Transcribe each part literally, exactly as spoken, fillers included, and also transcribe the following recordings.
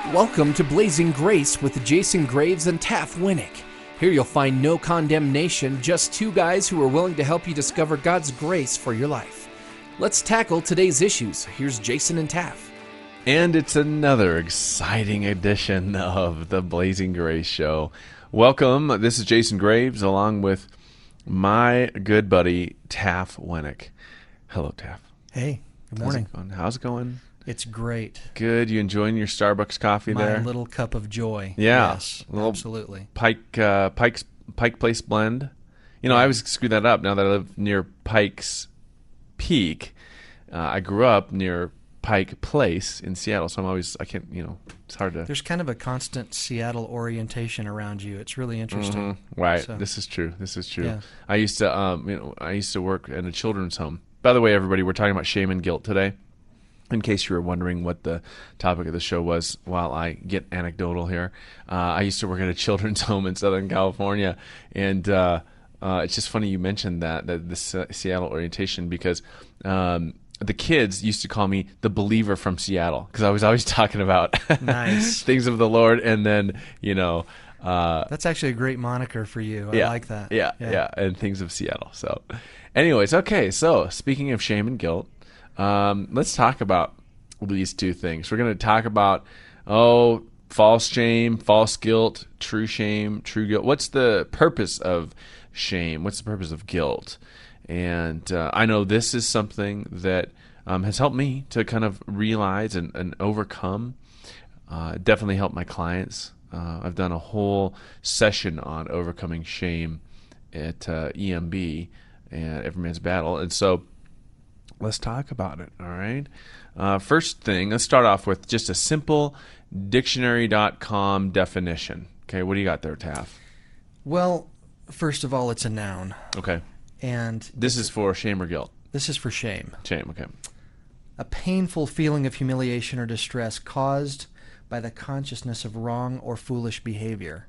Welcome to Blazing Grace with Jason Graves and Taff Winnick. Here you'll find no condemnation, just two guys who are willing to help you discover God's grace for your life. Let's tackle today's issues. Here's Jason and Taff. And it's another exciting edition of the Blazing Grace Show. Welcome. This is Jason Graves along with my good buddy Taff Winnick. Hello, Taff. Hey, good morning. How's it going? How's it going? It's great. Good. You enjoying your Starbucks coffee My there? My little cup of joy. Yeah. Yes, little absolutely. Pike, uh, Pike's, Pike Place blend. You know, I always screw that up now that I live near Pike's Peak. Uh, I grew up near Pike Place in Seattle, so I'm always, I can't, you know, it's hard to... There's kind of a constant Seattle orientation around you. It's really interesting. Mm-hmm. Right. So. This is true. This is true. Yeah. I used to, um, you know, I used to work in a children's home. By the way, everybody, we're talking about shame and guilt today. In case you were wondering what the topic of the show was, while I get anecdotal here, uh, I used to work at a children's home in Southern California, and uh, uh, it's just funny you mentioned that, that the Seattle orientation, because um, the kids used to call me the believer from Seattle, because I was always talking about nice. things of the Lord, and then, you know... Uh, That's actually a great moniker for you. I yeah, like that. Yeah, yeah, yeah, and things of Seattle. So anyways, okay, so speaking of shame and guilt, Um, let's talk about these two things. We're going to talk about, oh, false shame, false guilt, true shame, true guilt. What's the purpose of shame? What's the purpose of guilt? And uh, I know this is something that um, has helped me to kind of realize and, and overcome. Uh, definitely helped my clients. Uh, I've done a whole session on overcoming shame at uh, E M B, and Every Man's Battle. And so let's talk about it, all right? Uh, first thing, let's start off with just a simple dictionary dot com definition. Okay, what do you got there, Taff? Well, first of all, it's a noun. Okay. And this is for shame or guilt? This is for shame. Shame, okay. A painful feeling of humiliation or distress caused by the consciousness of wrong or foolish behavior.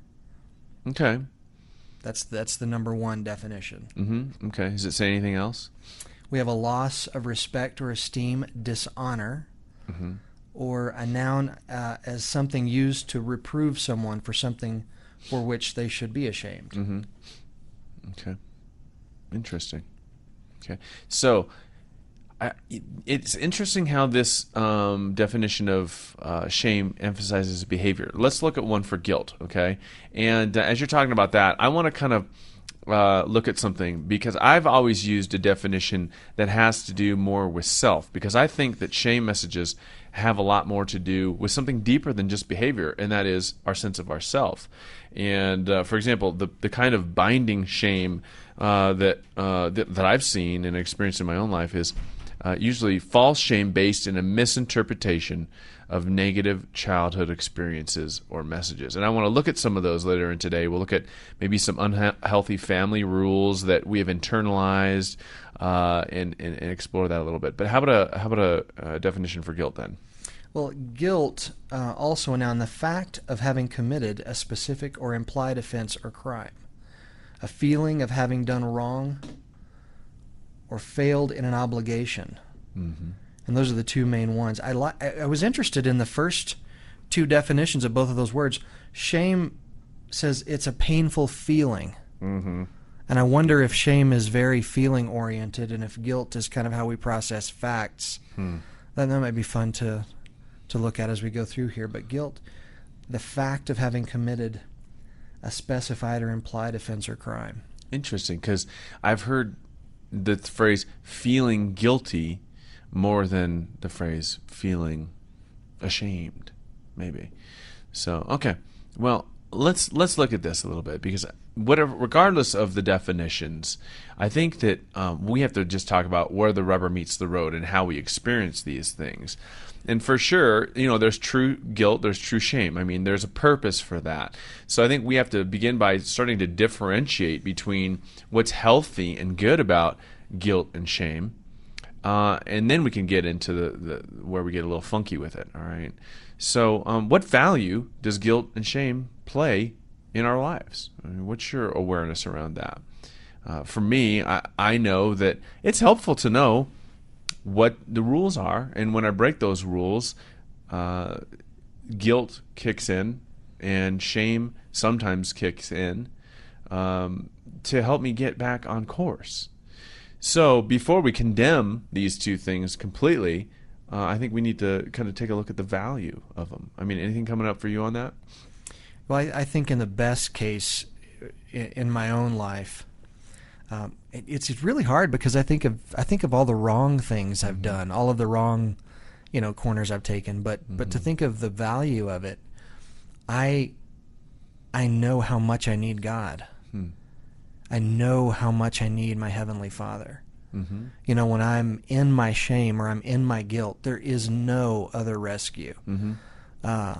Okay. That's that's the number one definition. Mm-hmm. Okay. Does it say anything else? We have a loss of respect or esteem, dishonor, mm-hmm. or a noun uh, as something used to reprove someone for something for which they should be ashamed. Mm-hmm. Okay. Interesting. Okay. So I, it's interesting how this um, definition of uh, shame emphasizes behavior. Let's look at one for guilt, okay? And uh, as you're talking about that, I want to kind of Uh, look at something, because I've always used a definition that has to do more with self, because I think that shame messages have a lot more to do with something deeper than just behavior, and that is our sense of ourself. And uh, for example, the the kind of binding shame uh, that, uh, that that I've seen and experienced in my own life is uh, usually false shame based in a misinterpretation of negative childhood experiences or messages. And I want to look at some of those later in today. We'll look at maybe some unhealthy family rules that we have internalized uh, and, and, and explore that a little bit. But how about a, how about a, a definition for guilt then? Well, guilt, uh, also a noun, the fact of having committed a specific or implied offense or crime. A feeling of having done wrong or failed in an obligation. Mm-hmm. And those are the two main ones. I, li- I was interested in the first two definitions of both of those words. Shame says it's a painful feeling. Mm-hmm. And I wonder if shame is very feeling-oriented and if guilt is kind of how we process facts. Hmm. That, that might be fun to, to look at as we go through here. But guilt, the fact of having committed a specified or implied offense or crime. Interesting, because I've heard the phrase feeling guilty more than the phrase feeling ashamed, maybe. So, okay. Well, let's let's look at this a little bit, because whatever, regardless of the definitions, I think that um, we have to just talk about where the rubber meets the road and how we experience these things. And for sure, you know, there's true guilt, there's true shame. I mean, there's a purpose for that. So I think we have to begin by starting to differentiate between what's healthy and good about guilt and shame. Uh, and then we can get into the, the where we get a little funky with it. All right. So, um, what value does guilt and shame play in our lives? I mean, what's your awareness around that? Uh, for me, I, I know that it's helpful to know what the rules are, and when I break those rules, uh, guilt kicks in, and shame sometimes kicks in um, to help me get back on course. So before we condemn these two things completely, uh, I think we need to kind of take a look at the value of them. I mean, anything coming up for you on that? Well, I, I think in the best case, in, in my own life, um, it, it's really hard because I think of I think of all the wrong things I've done, all of the wrong, you know, corners I've taken. But mm-hmm. but to think of the value of it, I I know how much I need God. Hmm. I know how much I need my Heavenly Father. Mm-hmm. You know, when I'm in my shame or I'm in my guilt, there is no other rescue. Mm-hmm. Uh,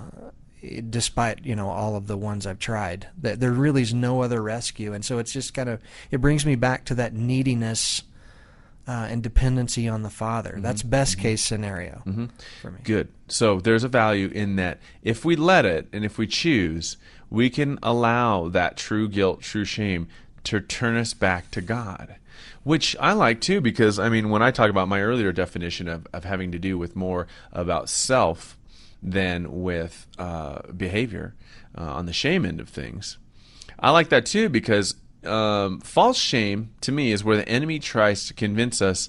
despite, you know, all of the ones I've tried, that there really is no other rescue. And so it's just kind of, it brings me back to that neediness uh, and dependency on the Father. Mm-hmm. That's best mm-hmm. case scenario mm-hmm. for me. Good. So there's a value in that. If we let it and if we choose, we can allow that true guilt, true shame to turn us back to God, which I like too, because I mean, when I talk about my earlier definition of, of having to do with more about self than with uh, behavior uh, on the shame end of things, I like that too, because um, false shame to me is where the enemy tries to convince us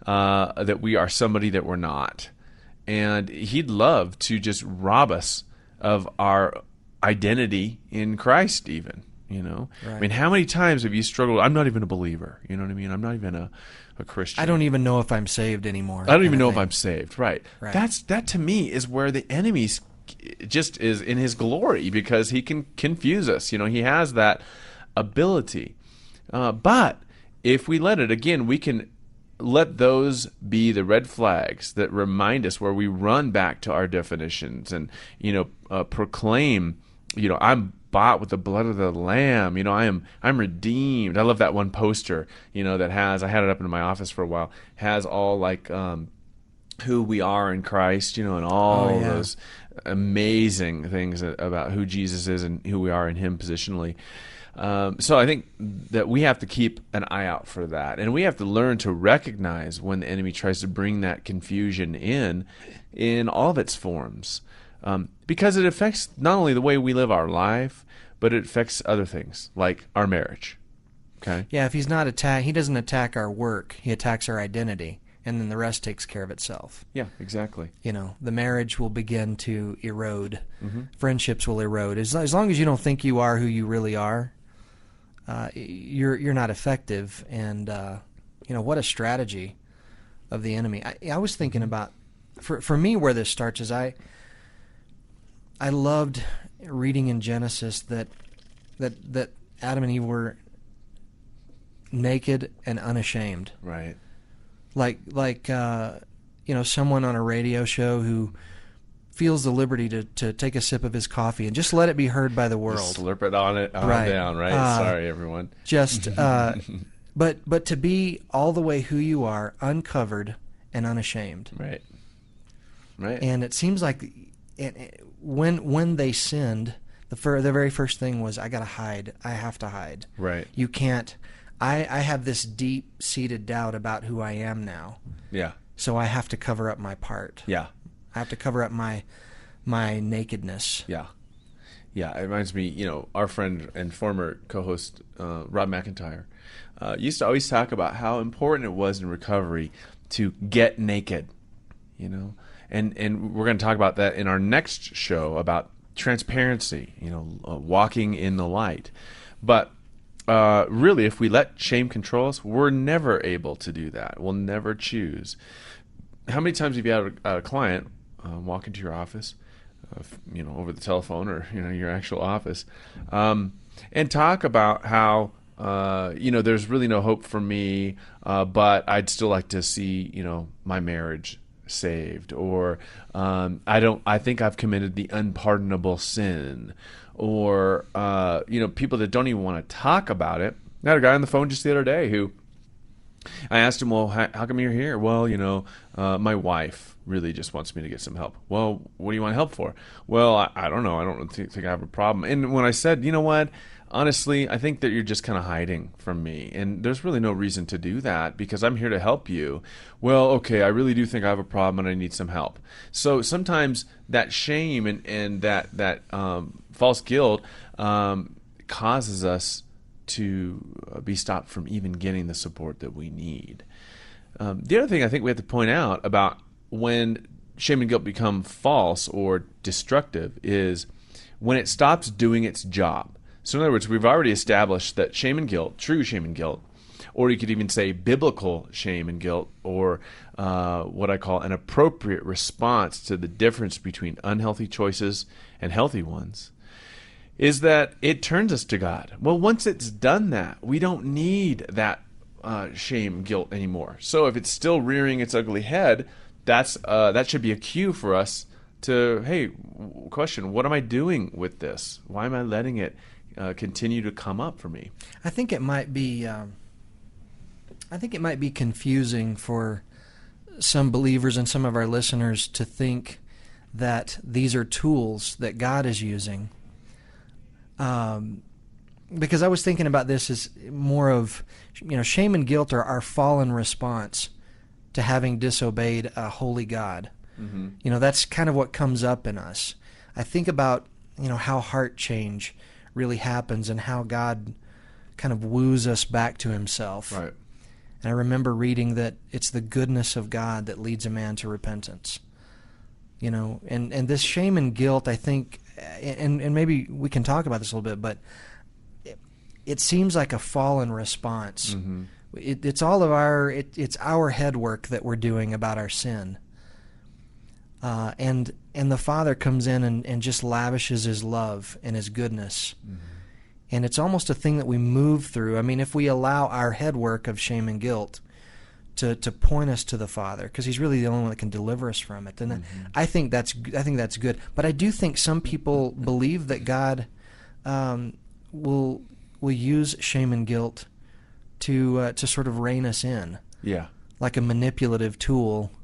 uh, that we are somebody that we're not. And he'd love to just rob us of our identity in Christ even. You know, right. I mean, how many times have you struggled? I'm not even a believer. You know what I mean? I'm not even a, a Christian. I don't even know if I'm saved anymore. I don't even know if I'm saved. Right. right. That's that to me is where the enemy just is in his glory, because he can confuse us. You know, he has that ability. Uh, but if we let it, again, we can let those be the red flags that remind us, where we run back to our definitions and, you know, uh, proclaim, you know, I'm bought with the blood of the Lamb. You know, I am I'm redeemed. I love that one poster, you know, that has, I had it up in my office for a while, has all like um, who we are in Christ, you know, and all oh, yeah. those amazing things about who Jesus is and who we are in Him positionally. Um, so I think that we have to keep an eye out for that, and we have to learn to recognize when the enemy tries to bring that confusion in, in all of its forms. Um, because it affects not only the way we live our life, but it affects other things like our marriage. Okay. Yeah, if he's not attack, he doesn't attack our work. He attacks our identity, and then the rest takes care of itself. Yeah, exactly. You know, the marriage will begin to erode. Mm-hmm. Friendships will erode. As as long as you don't think you are who you really are, uh, you're you're not effective. And uh, you know, what a strategy of the enemy. I, I was thinking about, for for me, where this starts is I. I loved reading in Genesis that that that Adam and Eve were naked and unashamed. Right. Like like uh, you know, someone on a radio show who feels the liberty to, to take a sip of his coffee and just let it be heard by the world. Just slurp it on it on right. down, right? Uh, Sorry, everyone. Just uh, but but to be all the way who you are, uncovered and unashamed. Right. Right. And it seems like it, it, when when they sinned, the fir- the very first thing was, I gotta hide. I have to hide. Right. You can't. I I have this deep seated doubt about who I am now. Yeah. So I have to cover up my part. Yeah. I have to cover up my my nakedness. Yeah. Yeah. It reminds me, you know, our friend and former co-host uh, Rob McIntyre uh, used to always talk about how important it was in recovery to get naked. You know. And and we're going to talk about that in our next show about transparency, you know, uh, walking in the light. But uh, really, if we let shame control us, we're never able to do that. We'll never choose. How many times have you had a, a client uh, walk into your office, uh, you know, over the telephone or, you know, your actual office, um, and talk about how, uh, you know, there's really no hope for me, uh, but I'd still like to see, you know, my marriage saved, or um, I don't. I think I've committed the unpardonable sin, or uh, you know, people that don't even want to talk about it. I had a guy on the phone just the other day who I asked him, "Well, how, how come you're here?" "Well, you know, uh, my wife really just wants me to get some help." "Well, what do you want help for?" "Well, I, I don't know. I don't think, think I have a problem." And when I said, "You know what? honestly, I think that you're just kind of hiding from me. And there's really no reason to do that because I'm here to help you. Well, okay, I really do think I have a problem and I need some help. So sometimes that shame and, and that, that um, false guilt um, causes us to be stopped from even getting the support that we need. Um, the other thing I think we have to point out about when shame and guilt become false or destructive is when it stops doing its job. So in other words, we've already established that shame and guilt, true shame and guilt, or you could even say biblical shame and guilt, or uh, what I call an appropriate response to the difference between unhealthy choices and healthy ones, is that it turns us to God. Well, once it's done that, we don't need that uh, shame, guilt anymore. So if it's still rearing its ugly head, that's uh, that should be a cue for us to, hey, question, what am I doing with this? Why am I letting it uh, continue to come up for me? I think it might be, um, I think it might be confusing for some believers and some of our listeners to think that these are tools that God is using. Um, because I was thinking about this as more of, you know, shame and guilt are our fallen response to having disobeyed a holy God. Mm-hmm. You know, that's kind of what comes up in us. I think about, you know, how heart change really happens and how God kind of woos us back to himself. Right. And I remember reading that it's the goodness of God that leads a man to repentance. You know, and, and this shame and guilt, I think, and, and maybe we can talk about this a little bit, but it, it seems like a fallen response. Mm-hmm. It, it's all of our, it, it's our head work that we're doing about our sin. Uh, and and the Father comes in and, and just lavishes his love and his goodness. Mm-hmm. And it's almost a thing that we move through. I mean, if we allow our head work of shame and guilt to, to point us to the Father, because he's really the only one that can deliver us from it, then mm-hmm. I think that's I think that's good. But I do think some people believe that God um, will will use shame and guilt to uh, to sort of rein us in, yeah, like a manipulative tool,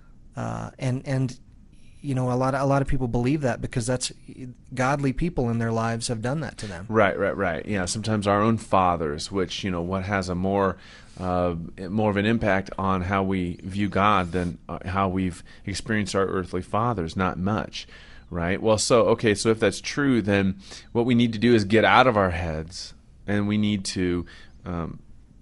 uh, and and. You know, a lot of, a lot of people believe that because that's godly people in their lives have done that to them. Right, right, right. Yeah, sometimes our own fathers, which, you know, what has a more uh, more of an impact on how we view God than uh, how we've experienced our earthly fathers, not much, right? Well, so, okay, so if that's true, then what we need to do is get out of our heads, and we need to um,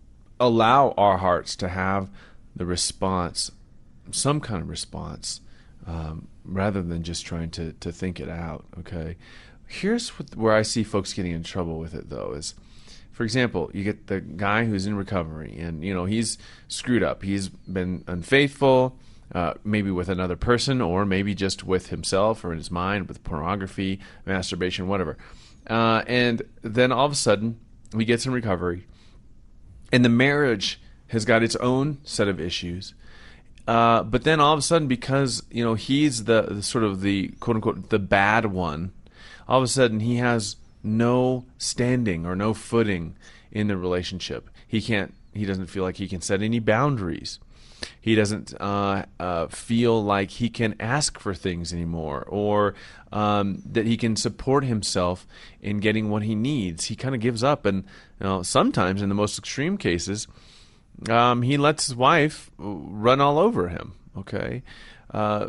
allow our hearts to have the response, some kind of response, Um, rather than just trying to, to think it out, okay? Here's what, where I see folks getting in trouble with it, though, is, for example, you get the guy who's in recovery, and, you know, he's screwed up. He's been unfaithful, uh, maybe with another person, or maybe just with himself or in his mind, with pornography, masturbation, whatever. Uh, and then all of a sudden, he gets in recovery, and the marriage has got its own set of issues. Uh, but then all of a sudden, because, you know, he's the, the sort of the quote unquote the bad one, all of a sudden he has no standing or no footing in the relationship. He can't. He doesn't feel like he can set any boundaries. He doesn't uh, uh, feel like he can ask for things anymore, or um, that he can support himself in getting what he needs. He kind of gives up, and, you know, sometimes in the most extreme cases, Um, he lets his wife run all over him. Okay, uh,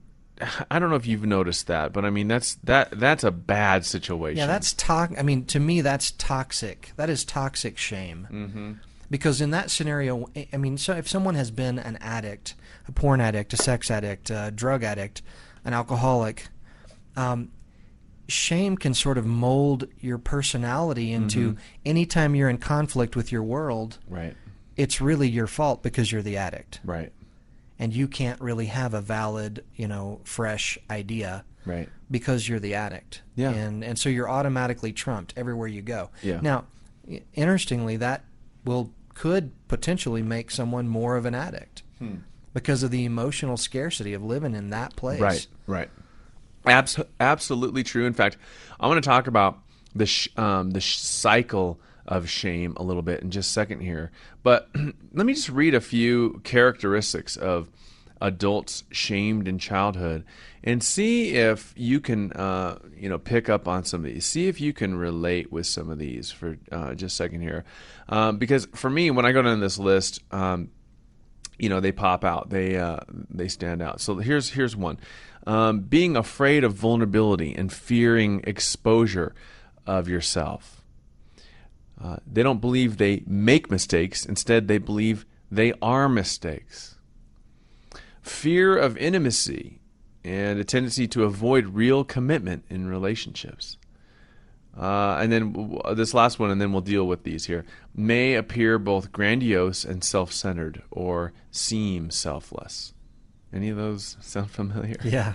I don't know if you've noticed that, but I mean that's that that's a bad situation. Yeah, that's to- I mean, to me, that's toxic. That is toxic shame. Mm-hmm. Because in that scenario, I mean, so if someone has been an addict, a porn addict, a sex addict, a drug addict, an alcoholic, um, shame can sort of mold your personality into mm-hmm. anytime you're in conflict with your world. Right. It's really your fault because you're the addict. Right. And you can't really have a valid, you know, fresh idea. Right. Because you're the addict. Yeah. And and so you're automatically trumped everywhere you go. Yeah. Now, interestingly, that will could potentially make someone more of an addict hmm. because of the emotional scarcity of living in that place. Right. Right. Abs- absolutely true. In fact, I want to talk about the sh- um, the sh- cycle of shame a little bit in just a second here. But let me just read a few characteristics of adults shamed in childhood, and see if you can, uh, you know, pick up on some of these. See if you can relate with some of these for uh, just a second here, um, because for me, when I go down this list, um, you know, they pop out, they uh, they stand out. So here's here's one: um, being afraid of vulnerability and fearing exposure of yourself. Uh, they don't believe they make mistakes. Instead, they believe they are mistakes. Fear of intimacy and a tendency to avoid real commitment in relationships. Uh, and then w- this last one, and then we'll deal with these here, may appear both grandiose and self-centered or seem selfless. Any of those sound familiar? Yeah.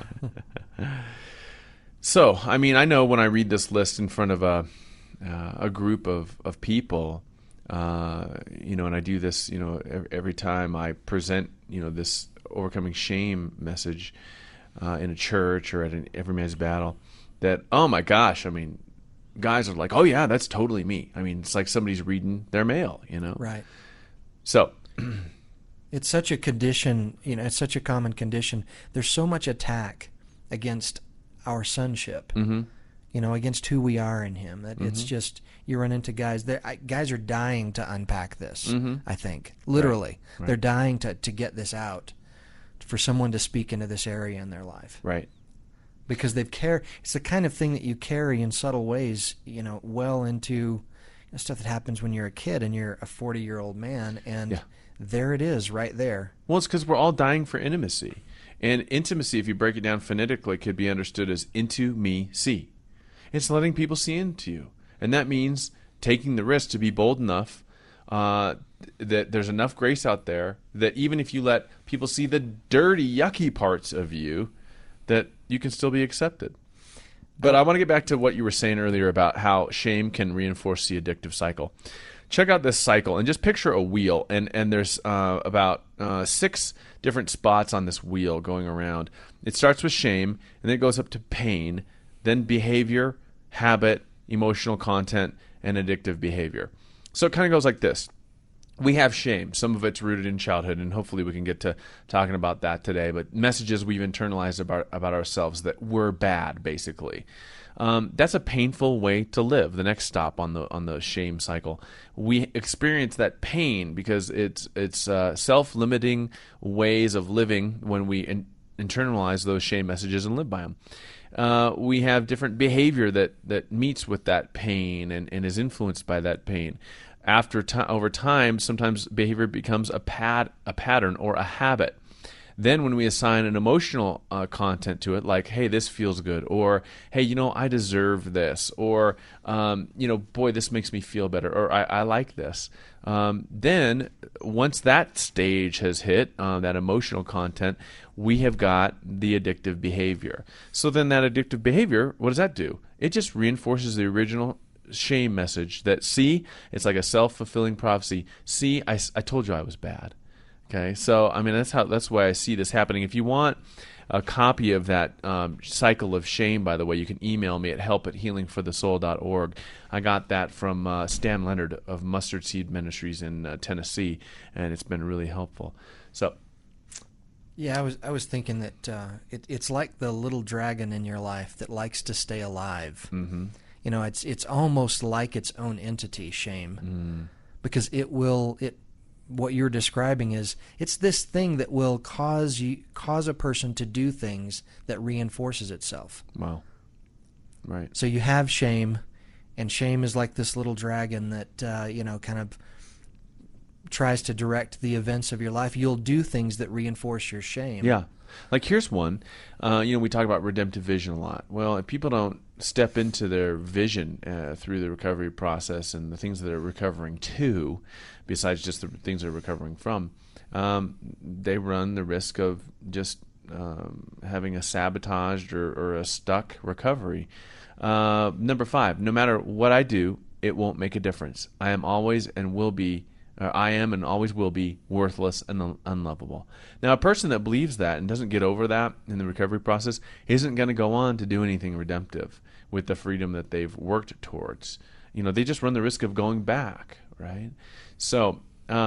So, I mean, I know when I read this list in front of a uh, a group of, of people, uh, you know, and I do this, you know, every, every time I present, you know, this overcoming shame message uh, in a church or at an Every Man's Battle, that, oh my gosh, I mean, guys are like, oh yeah, that's totally me. I mean, it's like somebody's reading their mail, you know? Right. So, it's such a condition, you know, it's such a common condition. There's so much attack against our sonship, mm-hmm. you know, against who we are in Him. That Mm-hmm. It's just, you run into guys, that guys are dying to unpack this, Mm-hmm. I think. Literally. Right. They're dying to, to get this out, for someone to speak into this area in their life. Right. Because they've carried, it's the kind of thing that you carry in subtle ways, you know, well into you know, stuff that happens when you're a kid and you're a forty-year-old man, and Yeah. there it is right there. Well, it's because we're all dying for intimacy. And intimacy, if you break it down phonetically, could be understood as into me, see. It's letting people see into you. And that means taking the risk to be bold enough uh, that there's enough grace out there that even if you let people see the dirty, yucky parts of you, that you can still be accepted. But I want to get back to what you were saying earlier about how shame can reinforce the addictive cycle. Check out this cycle and just picture a wheel, and, and there's uh, about uh, six different spots on this wheel going around. It starts with shame, and then it goes up to pain, then behavior, habit, emotional content, and addictive behavior. So it kind of goes like this. We have shame. Some of it's rooted in childhood, and hopefully we can get to talking about that today, but messages we've internalized about, about ourselves that we're bad, basically. Um, that's a painful way to live. The next stop on the on the shame cycle, we experience that pain because it's it's uh, self-limiting ways of living when we in, internalize those shame messages and live by them. Uh, we have different behavior that that meets with that pain and, and is influenced by that pain. After time, over time, sometimes behavior becomes a pat a pattern or a habit. Then when we assign an emotional uh, content to it, like, hey, this feels good, or, hey, you know, I deserve this, or, um, you know, boy, this makes me feel better, or I, I like this. Um, then once that stage has hit, uh, that emotional content, we have got the addictive behavior. So then that addictive behavior, what does that do? It just reinforces the original shame message that, see, it's like a self-fulfilling prophecy. See, I, I told you I was bad. Okay, so I mean that's how that's why I see this happening. If you want a copy of that um, cycle of shame, by the way, you can email me at help at healing for the soul dot org. I got that from uh, Stan Leonard of Mustard Seed Ministries in uh, Tennessee, and it's been really helpful. So, yeah, I was I was thinking that uh, it, it's like the little dragon in your life that likes to stay alive. mm-hmm. You know, it's it's almost like its own entity, shame, mm. because it will it. What you're describing is it's this thing that will cause you cause a person to do things that reinforces itself. Wow. Right. So you have shame, and shame is like this little dragon that uh, you know kind of tries to direct the events of your life. You'll do things that reinforce your shame. Yeah. Like here's one. Uh, you know, we talk about redemptive vision a lot. Well, if people don't step into their vision uh, through the recovery process and the things that they're recovering to, besides just the things they're recovering from, um, they run the risk of just um, having a sabotaged or, or a stuck recovery. Uh, number five, no matter what I do, it won't make a difference. I am always and will be Uh, I am and always will be worthless and un- unlovable. Now, a person that believes that and doesn't get over that in the recovery process isn't going to go on to do anything redemptive with the freedom that they've worked towards. You know, they just run the risk of going back, right? So, um,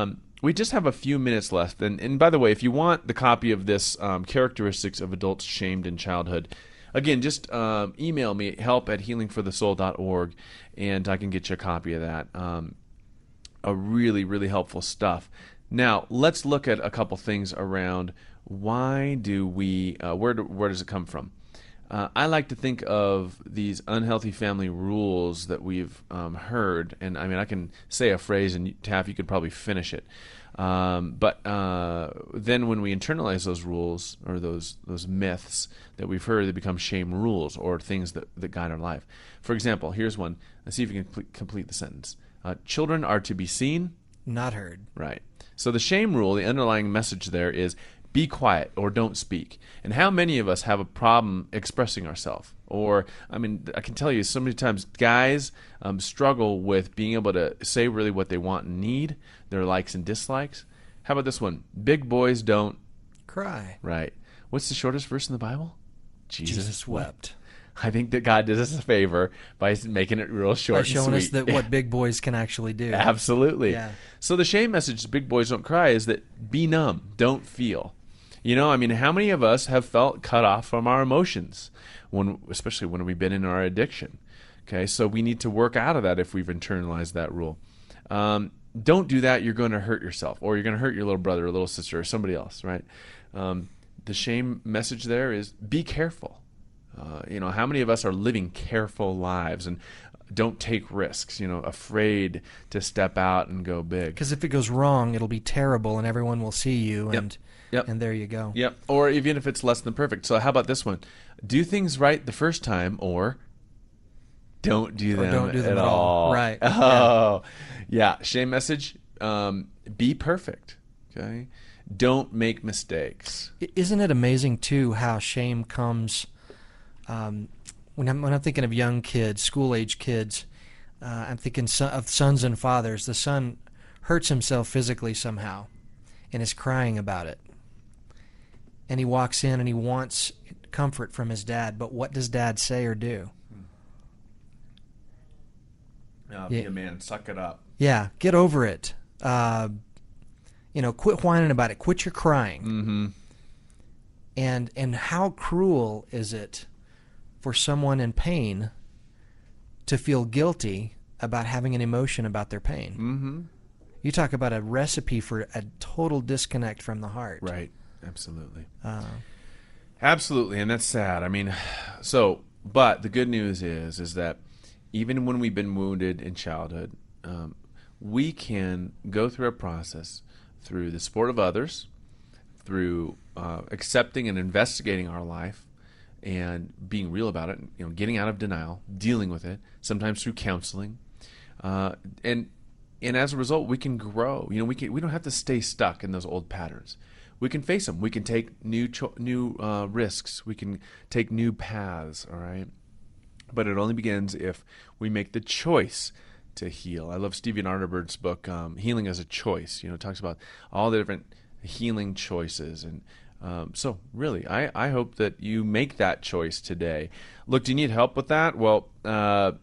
we just have a few minutes left. And, and by the way, if you want the copy of this, um, Characteristics of Adults Shamed in Childhood, again, just um, email me, help at healing for the soul dot org, and I can get you a copy of that. Um, a really, really helpful stuff. Now, let's look at a couple things around why do we, uh, where, do, where does it come from? Uh, I like to think of these unhealthy family rules that we've um, heard, and I mean, I can say a phrase, and Taff, you could probably finish it. Um, but uh, then when we internalize those rules or those those myths that we've heard, they become shame rules or things that, that guide our life. For example, here's one. Let's see if you can complete, complete the sentence. Uh, children are to be seen, not heard. Right. So the shame rule, the underlying message there is be quiet or don't speak. And how many of us have a problem expressing ourselves? Or, I mean, I can tell you so many times guys um, struggle with being able to say really what they want and need, their likes and dislikes. How about this one? Big boys don't cry. Right. What's the shortest verse in the Bible? Jesus, Jesus wept. I think that God did us a favor by making it real short by showing and us sweet. that what big boys can actually do. Absolutely. Yeah. So the shame message, big boys don't cry, is that be numb, don't feel. You know, I mean, how many of us have felt cut off from our emotions, when, especially when we've been in our addiction? Okay, so we need to work out of that if we've internalized that rule. Um, don't do that, you're going to hurt yourself, or you're going to hurt your little brother or little sister or somebody else, right? Um, the shame message there is be careful. Uh, you know, how many of us are living careful lives and don't take risks, you know, afraid to step out and go big? Because if it goes wrong, it'll be terrible and everyone will see you, and yep. Yep. and there you go. Yep. Or even if it's less than perfect. So how about this one? Do things right the first time, or don't do them, or don't do them at, at all. all. Right. Oh, yeah. yeah. Shame message, um, be perfect, okay? Don't make mistakes. Isn't it amazing, too, how shame comes... Um, when I'm when I'm thinking of young kids, school-age kids, uh, I'm thinking so, of sons and fathers. The son hurts himself physically somehow, and is crying about it. And he walks in and he wants comfort from his dad, but what does dad say or do? Uh, be yeah. a man, suck it up. Yeah, get over it. Uh, you know, quit whining about it. Quit your crying. Mm-hmm. And and how cruel is it for someone in pain to feel guilty about having an emotion about their pain? Mm-hmm. You talk about a recipe for a total disconnect from the heart. Right. Absolutely. Uh, Absolutely, and that's sad. I mean, so, but the good news is, is that even when we've been wounded in childhood, um, we can go through a process through the support of others, through uh, accepting and investigating our life, and being real about it, you know, getting out of denial, dealing with it, sometimes through counseling, uh, and and as a result, we can grow. You know, we can we don't have to stay stuck in those old patterns. We can face them. We can take new cho- new uh, risks. We can take new paths. All right, but it only begins if we make the choice to heal. I love Stephen Arterburg's book, um, "Healing as a Choice." You know, it talks about all the different healing choices. And um, so really, I, I hope that you make that choice today. Look, do you need help with that? Well, uh,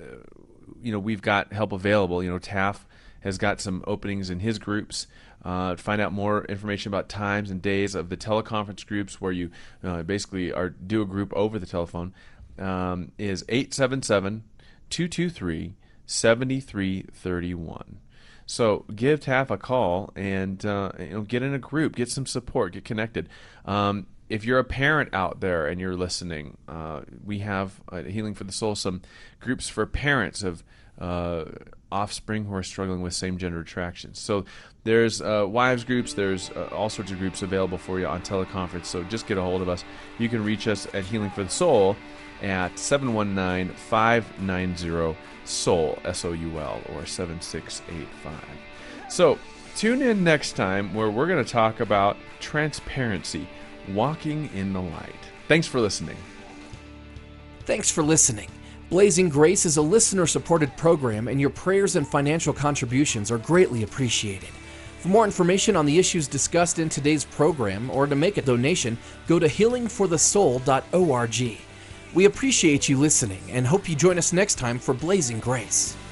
you know, we've got help available. You know, Taff has got some openings in his groups. Uh, to find out more information about times and days of the teleconference groups where you uh, basically are do a group over the telephone, um, is eight seven seven, two two three, seven three three one. So give Taff a call and uh, you know, get in a group, get some support, get connected. Um, if you're a parent out there and you're listening, uh, we have uh, Healing for the Soul, some groups for parents of uh, offspring who are struggling with same-gender attractions. So there's uh, wives groups, there's uh, all sorts of groups available for you on teleconference. So just get a hold of us. You can reach us at Healing for the Soul at seven one nine, five nine zero, SOUL, S O U L, or seven six eight five. So tune in next time where we're going to talk about transparency, walking in the light. Thanks for listening. Thanks for listening. Blazing Grace is a listener-supported program, and your prayers and financial contributions are greatly appreciated. For more information on the issues discussed in today's program, or to make a donation, go to healing for the soul dot org. We appreciate you listening and hope you join us next time for Blazing Grace.